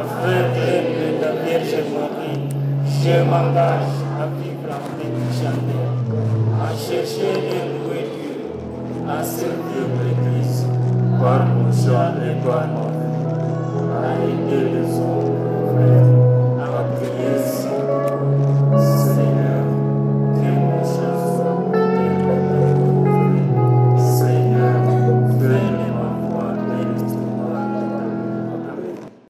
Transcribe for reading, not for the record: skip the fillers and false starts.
aveugle de la Vierge Marie, je m'engage à vivre en pétitionnaire, à chercher et louer Dieu, à servir l'Église, par nos joies et par nos